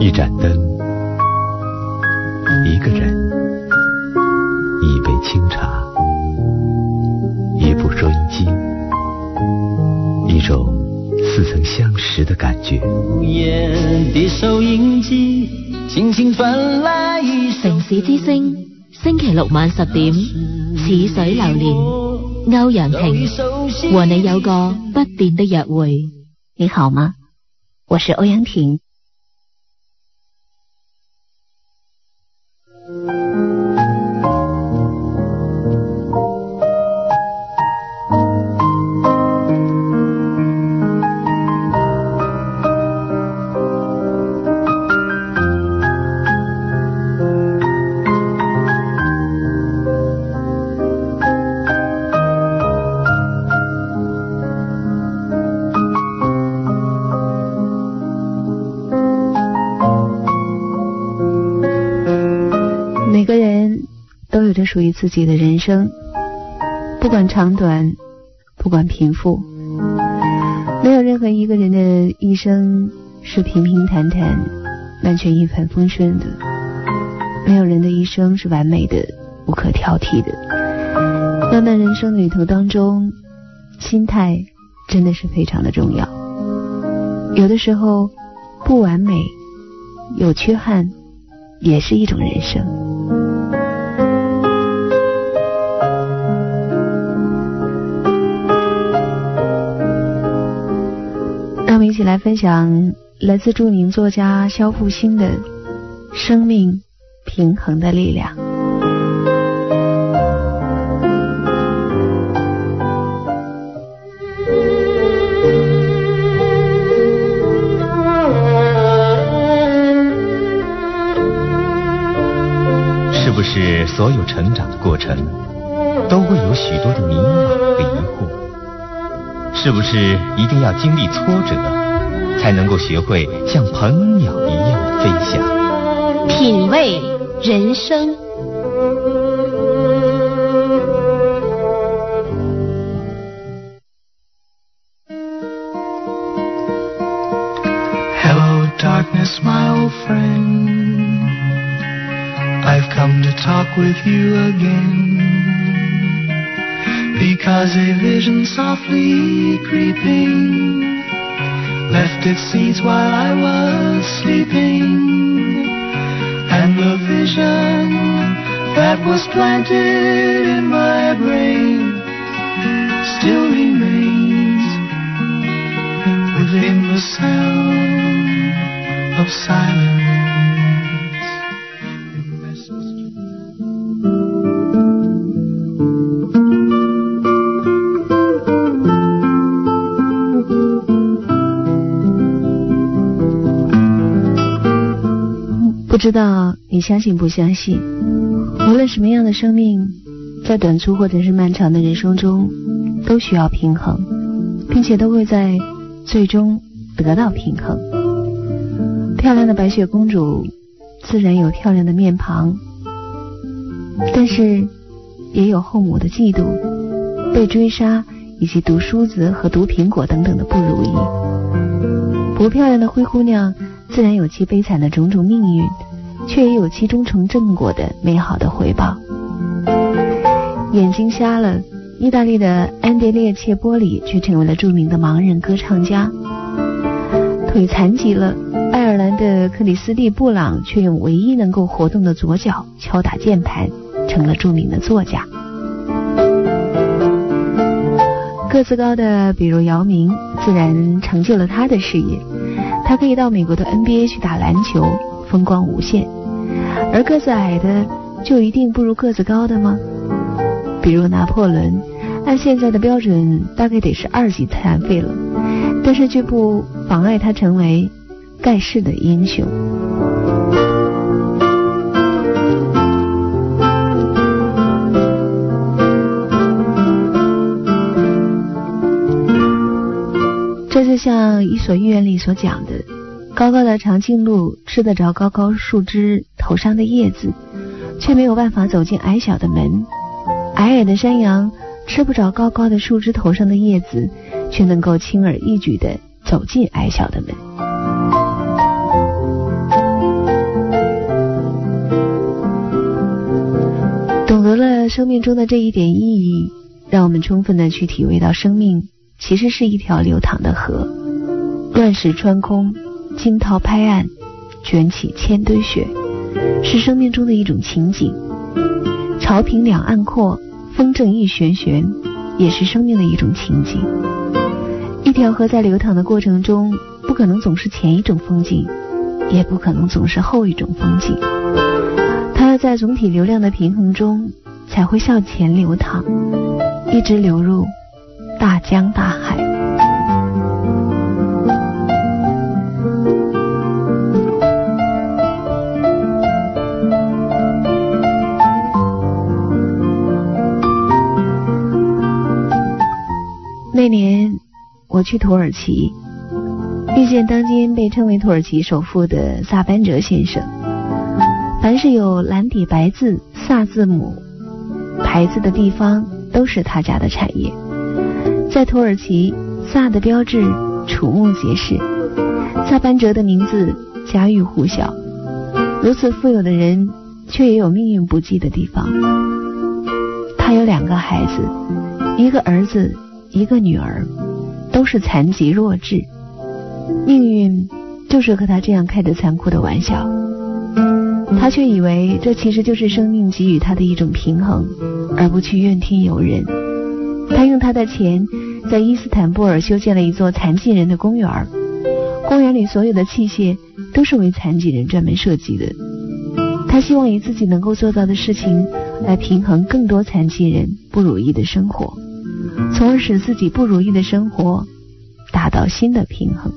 一盏灯，一个人，一杯清茶，一部收音机，一种似曾相识的感觉。 的收音機輕輕傳來一首城市之聲，星期六晚10點，似水流年，歐陽婷和你有個不變的約會。 你好嗎？我是歐陽婷。每个人都有着属于自己的人生，不管长短，不管贫富，没有任何一个人的一生是平平坦坦、完全一帆风顺的，没有人的一生是完美的、无可挑剔的。漫漫人生旅途当中，心态真的是非常的重要。有的时候不完美、有缺憾也是一种人生。让我们一起来分享来自著名作家萧复兴的《生命平衡的力量》。 是不是所有成长的过程都会有许多的迷茫和疑惑？是不是一定要经历挫折才能够学会像鹏鸟一样的飞翔？ 品味人生。 Hello darkness my old friend, I've come to talk with you again, because a vision softly creeping left its seeds while I was sleeping, and the vision that was planted in my brain still remains within the sound of silence. 不知道你相信不相信，无论什么样的生命，在短促或者是漫长的人生中都需要平衡，并且都会在最终得到平衡。漂亮的白雪公主自然有漂亮的面庞，但是也有后母的嫉妒、被追杀以及毒梳子和毒苹果等等的不如意。不漂亮的灰姑娘自然有其悲惨的种种命运，却也有其终成正果的美好的回报。眼睛瞎了，意大利的安德烈切波里却成为了著名的盲人歌唱家。腿残疾了，爱尔兰的克里斯蒂布朗却用唯一能够活动的左脚敲打键盘，成了著名的作家。个子高的比如姚明，自然成就了他的事业，他可以到美国的 NBA 去打篮球，风光无限。而个子矮的就一定不如个子高的吗？比如拿破仑，按现在的标准大概得是2级残废了，但是却不妨碍他成为盖世的英雄。这就像《伊索寓言》里所讲的，高高的长颈鹿吃得着高高树枝头上的叶子，却没有办法走进矮小的门。矮矮的山羊吃不着高高的树枝头上的叶子，却能够轻而易举地走进矮小的门。 生命中的这一点意义，让我们充分的去体味到生命其实是一条流淌的河，乱石穿空，惊涛拍岸，卷起千堆雪，是生命中的一种情景。潮平两岸阔，风正一旋旋，也是生命的一种情景。一条河在流淌的过程中，不可能总是前一种风景，也不可能总是后一种风景，它要在总体流量的平衡中才会向前流淌，一直流入大江大海。那年我去土耳其，遇见当今被称为土耳其首富的萨班哲先生。凡是有蓝底白字萨字母牌子的地方，都是他家的产业。在土耳其，萨的标志触目皆是，萨班哲的名字家喻户晓。如此富有的人，却也有命运不济的地方。他有2个孩子，一个儿子，一个女儿，都是残疾弱智。命运就是和他这样开着残酷的玩笑，他却以为这其实就是生命给予他的一种平衡，而不去怨天尤人。他用他的钱在伊斯坦布尔修建了一座残疾人的公园，公园里所有的器械都是为残疾人专门设计的。他希望以自己能够做到的事情来平衡更多残疾人不如意的生活，从而使自己不如意的生活达到新的平衡。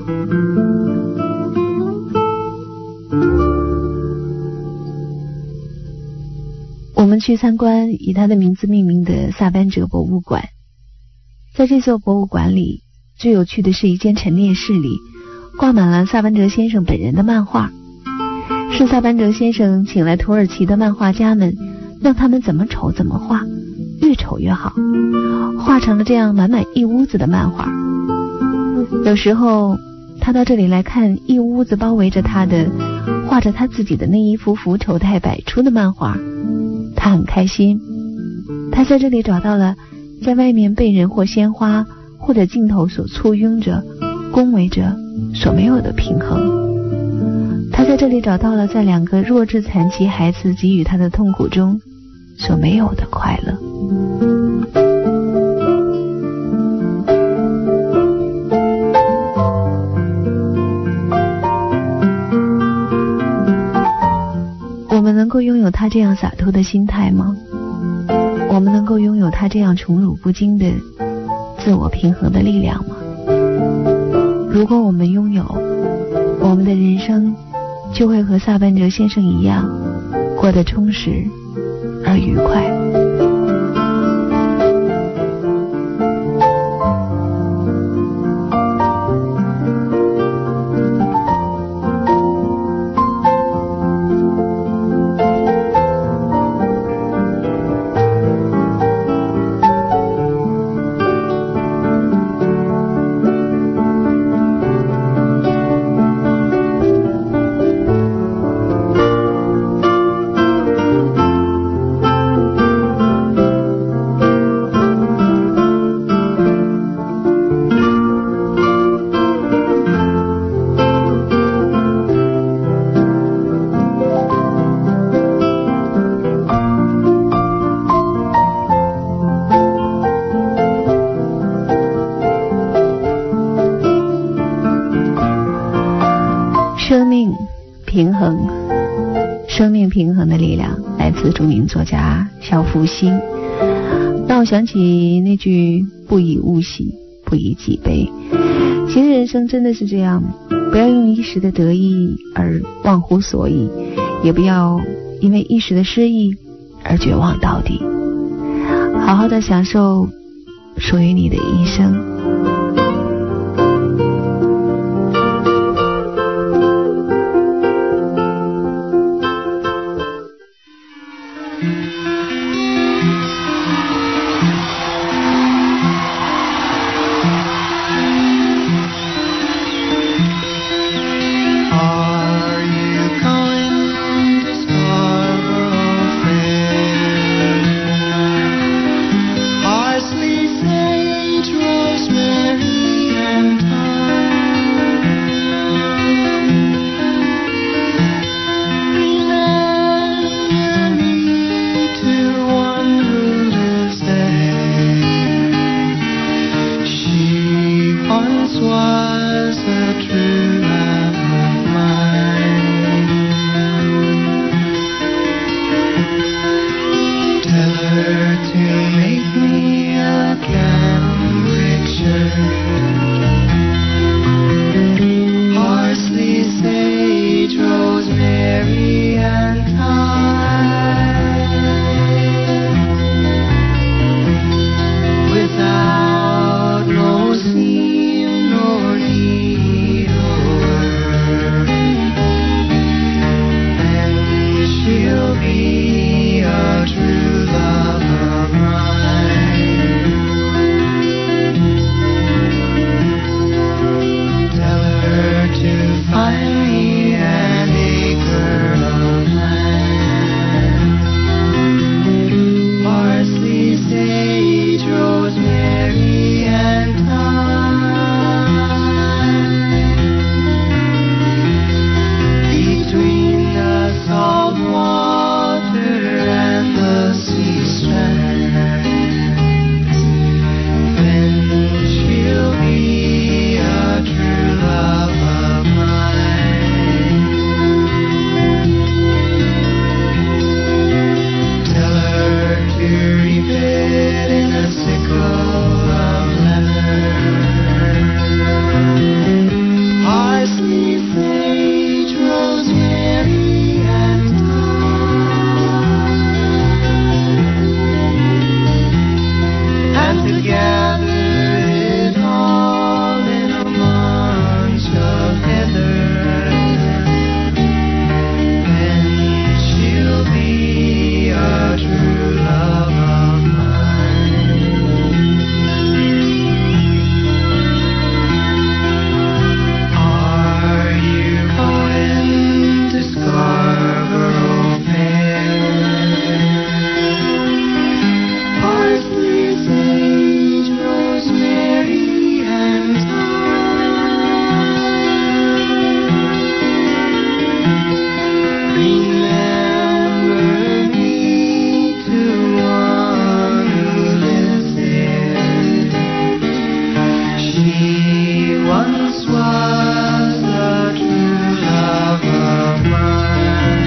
我们去参观以他的名字命名的萨班哲博物馆。在这座博物馆里，最有趣的是一间陈列室里挂满了萨班哲先生本人的漫画，是萨班哲先生请来土耳其的漫画家们，让他们怎么丑怎么画，越丑越好，画成了这样满满一屋子的漫画。有时候他到这里来看一屋子包围着他的画着他自己的那一幅幅丑态百出的漫画，他很开心。他在这里找到了在外面被人或鲜花或者镜头所簇拥着恭维着所没有的平衡。他在这里找到了在2个弱智残疾孩子给予他的痛苦中所没有的快乐。我们能够拥有他这样洒脱的心态吗？我们能够拥有他这样宠辱不惊的自我平衡的力量吗？如果我们拥有，我们的人生就会和萨班哲先生一样，过得充实而愉快。生命平衡，生命平衡的力量来自著名作家肖复兴，让我想起那句不以物喜，不以己悲。其实人生真的是这样，不要用一时的得意而忘乎所以，也不要因为一时的失意而绝望到底，好好的享受属于你的一生。 Are you going to Scarborough Fair? parsley, sage, rosemary, and thyme, and to gather it all in a bunch of heather. Then she'll be a true love of mine. Are you going to Scarborough Fair? Parsley, sage, rosemary, and thyme. Remember me to one who lives there. She once was a true love of mine.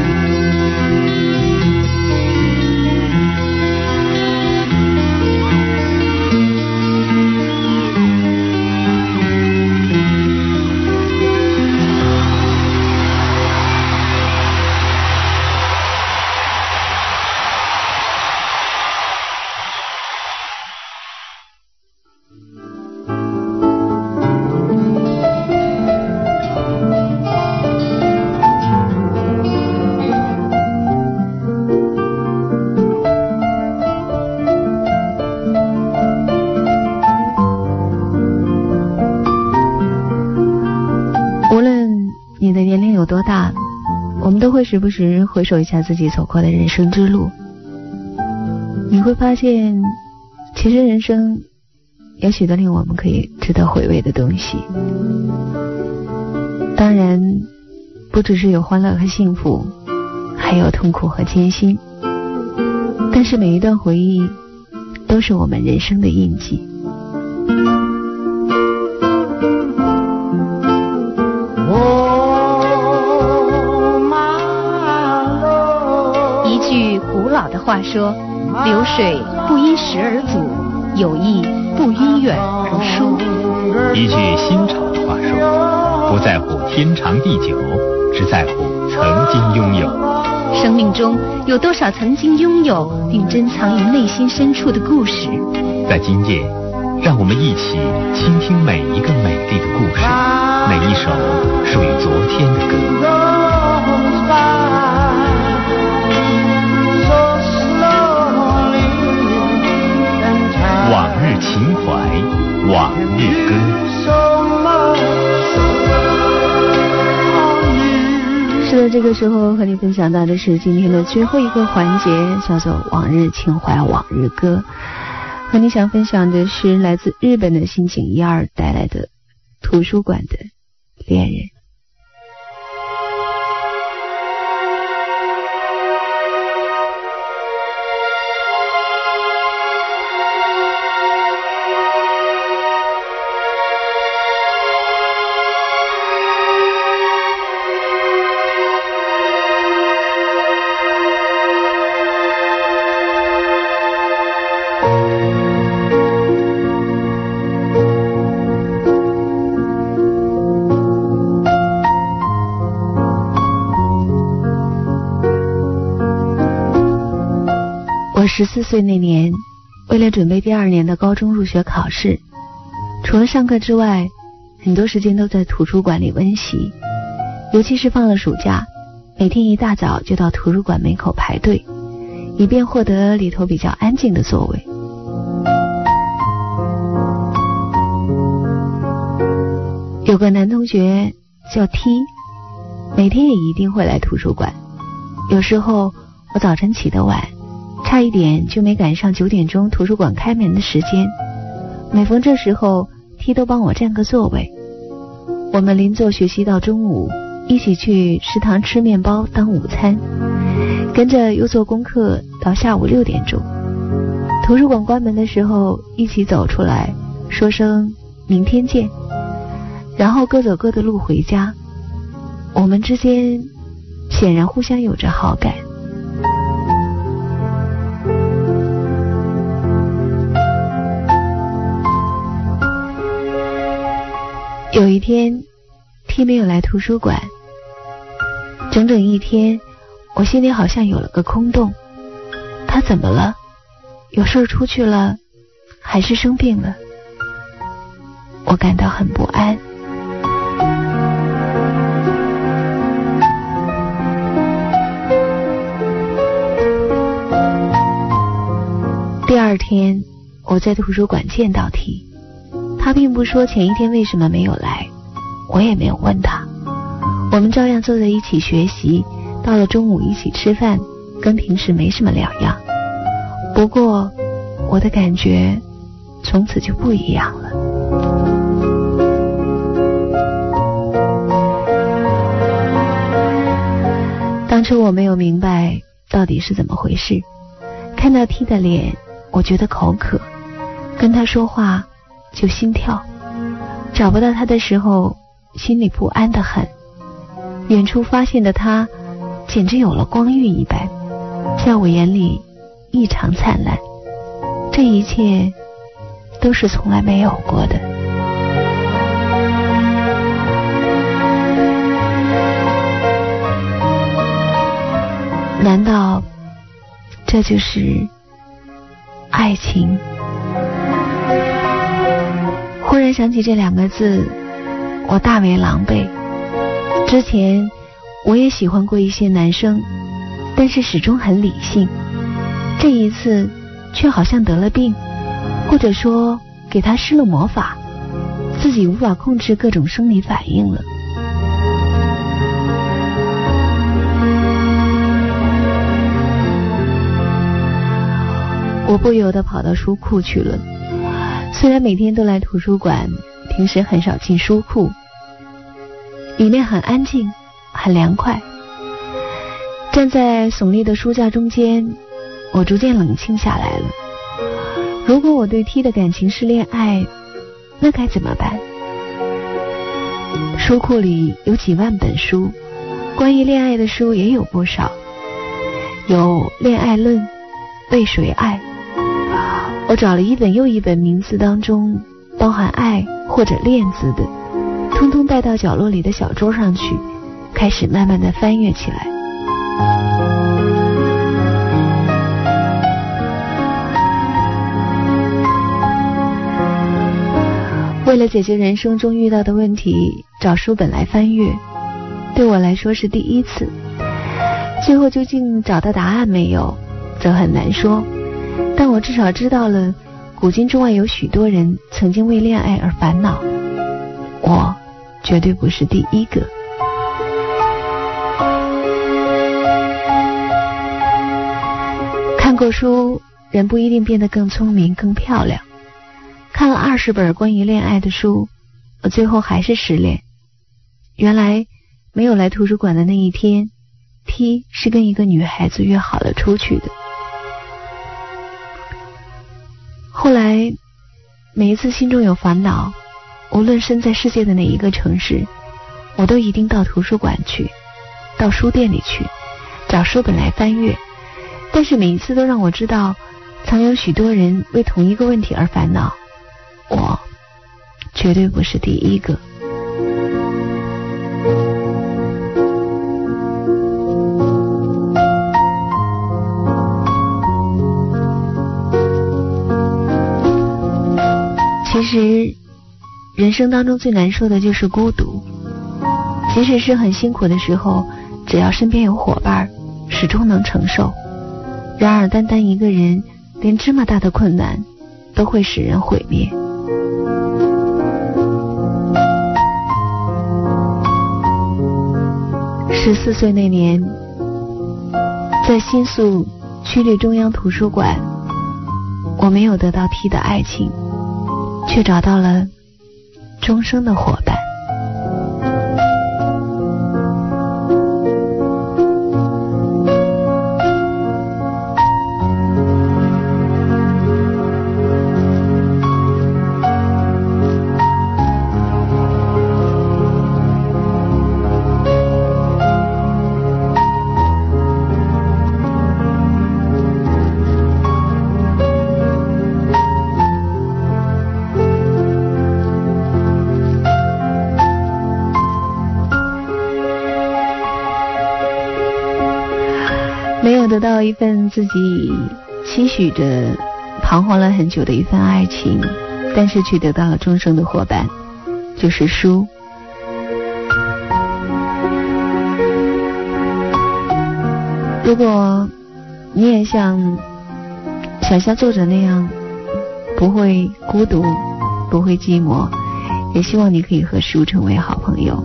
无论你的年龄有多大，我们都会时不时回首一下自己走过的人生之路。你会发现，其实人生有许多令我们可以值得回味的东西。当然，不只是有欢乐和幸福，还有痛苦和艰辛。但是每一段回忆都是我们人生的印记。 一句古老的话说，流水不因时而阻，友谊不因远而疏。 一句新潮的话说，不在乎天长地久，只在乎曾经拥有。 生命中有多少曾经拥有并珍藏于内心深处的故事？ 在今夜，让我们一起倾听每一个美丽的故事，每一首属于昨天的歌。往日情怀，往日歌。 是的，这个时候和你分享到的是今天的最后一个环节，叫做往日情怀往日歌。和你想分享的是来自日本的新井一二带来的图书馆的恋人。我14岁那年，为了准备第2年的高中入学考试，除了上课之外，很多时间都在图书馆里温习。尤其是放了暑假，每天一大早就到图书馆门口排队，以便获得里头比较安静的座位。有个男同学叫 T， 每天也一定会来图书馆。有时候我早晨起得晚，差一点就没赶上9点钟图书馆开门的时间。每逢这时候 T 都帮我占个座位。我们邻座学习到中午，一起去食堂吃面包当午餐，跟着又做功课到下午6点钟。图书馆关门的时候一起走出来，说声明天见，然后各走各的路回家。我们之间显然互相有着好感。有一天 T 没有来图书馆，整整一天，我心里好像有了个空洞。他怎么了？有事儿出去了，还是生病了？我感到很不安。第二天，我在图书馆见到 T， 他并不说前一天为什么没有来，我也没有问他。我们照样坐在一起学习，到了中午一起吃饭，跟平时没什么两样。不过，我的感觉从此就不一样了。当初我没有明白到底是怎么回事，看到 T 的脸，我觉得口渴，跟他说话就心跳，找不到他的时候，心里不安得很。远处发现的他，简直有了光晕一般，在我眼里异常灿烂。这一切都是从来没有过的。难道这就是爱情？忽然想起这两个字，我大为狼狈。之前我也喜欢过一些男生，但是始终很理性。这一次却好像得了病，或者说给他施了魔法，自己无法控制各种生理反应了。我不由得跑到书库去了。虽然每天都来图书馆，平时很少进书库，里面很安静，很凉快。站在耸立的书架中间，我逐渐冷静下来了。如果我对 T 的感情是恋爱，那该怎么办？书库里有几万本书，关于恋爱的书也有不少，有恋爱论、为谁爱。我找了一本又一本名字当中包含爱或者恋字的，通通带到角落里的小桌上去，开始慢慢的翻阅起来。为了解决人生中遇到的问题，找书本来翻阅，对我来说是第一次。最后究竟找到答案没有，则很难说。但我至少知道了，古今中外有许多人曾经为恋爱而烦恼，我绝对不是第一个。看过书，人不一定变得更聪明、更漂亮。看了20本关于恋爱的书，我最后还是失恋。原来没有来图书馆的那一天， T 是跟一个女孩子约好了出去的。后来每一次心中有烦恼，无论身在世界的哪一个城市，我都一定到图书馆去，到书店里去，找书本来翻阅。但是每一次都让我知道，曾有许多人为同一个问题而烦恼，我绝对不是第一个。其实人生当中最难受的就是孤独，即使是很辛苦的时候，只要身边有伙伴，始终能承受。然而单单一个人，连这么大的困难都会使人毁灭。14岁那年，在新宿区立中央图书馆，我没有得到 T 的爱情，却找到了终生的伙伴。 没有得到一份自己期许着彷徨了很久的一份爱情，但是却得到了终生的伙伴，就是书。如果你也像作者那样不会孤独，不会寂寞，也希望你可以和书成为好朋友。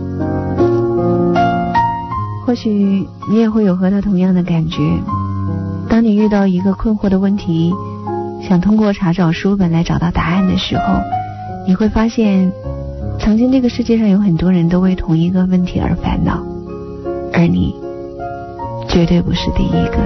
或许你也会有和他同样的感觉，当你遇到一个困惑的问题，想通过查找书本来找到答案的时候，你会发现曾经这个世界上有很多人都为同一个问题而烦恼，而你绝对不是第一个。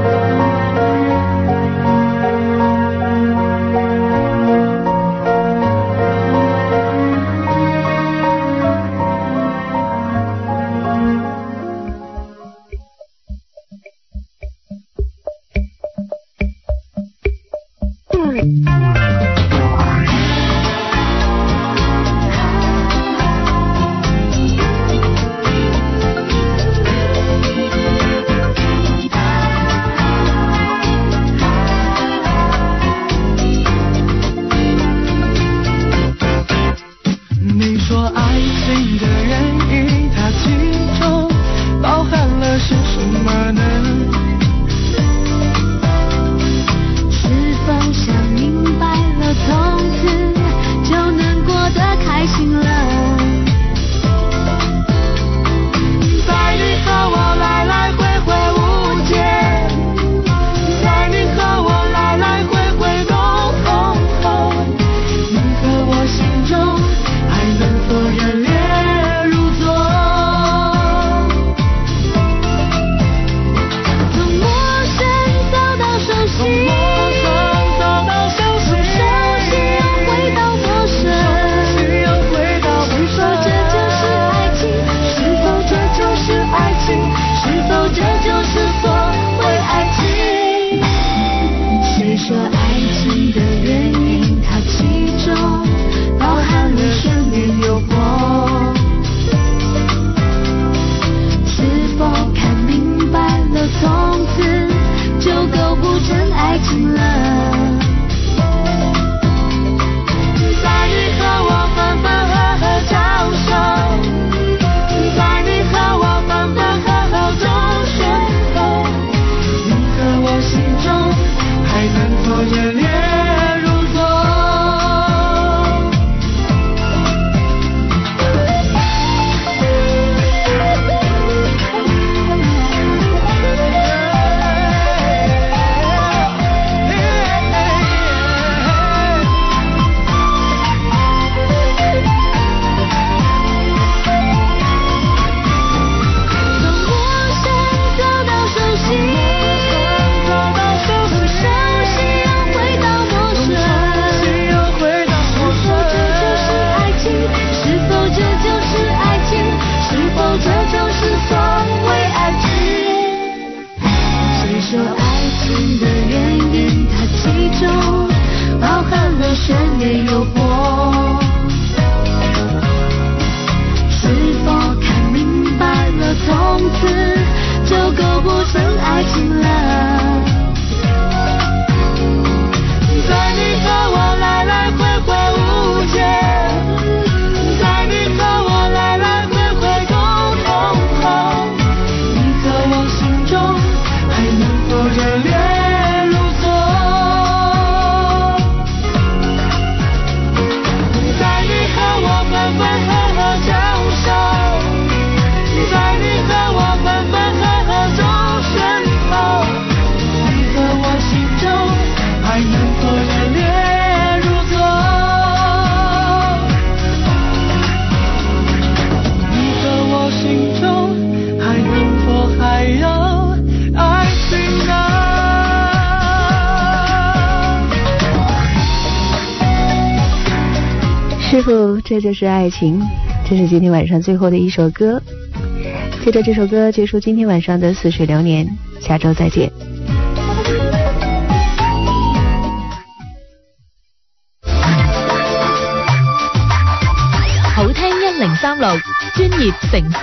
师傅，这就是爱情。这是今天晚上最后的一首歌，接着这首歌结束今天晚上的似水流年，下周再见。 好聽1036，專業城市